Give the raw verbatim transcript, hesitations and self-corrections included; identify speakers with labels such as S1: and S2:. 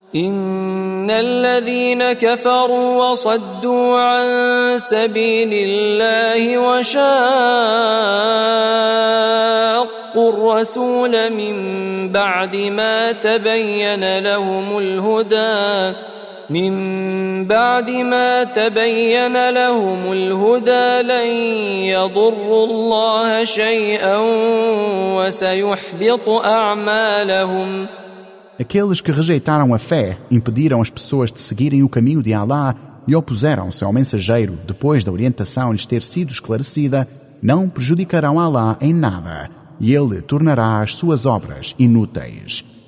S1: إن الذين كفروا وصدوا عن سبيل الله وشاقوا الرسول من بعد ما تبين لهم الهدى من بعد ما تبين لهم الهدى لن يضروا الله شيئا وسيحبط أعمالهم.
S2: Aqueles que rejeitaram a fé, impediram as pessoas de seguirem o caminho de Allah e opuseram-se ao mensageiro depois da orientação lhes ter sido esclarecida, não prejudicarão Allah em nada, e ele tornará as suas obras inúteis.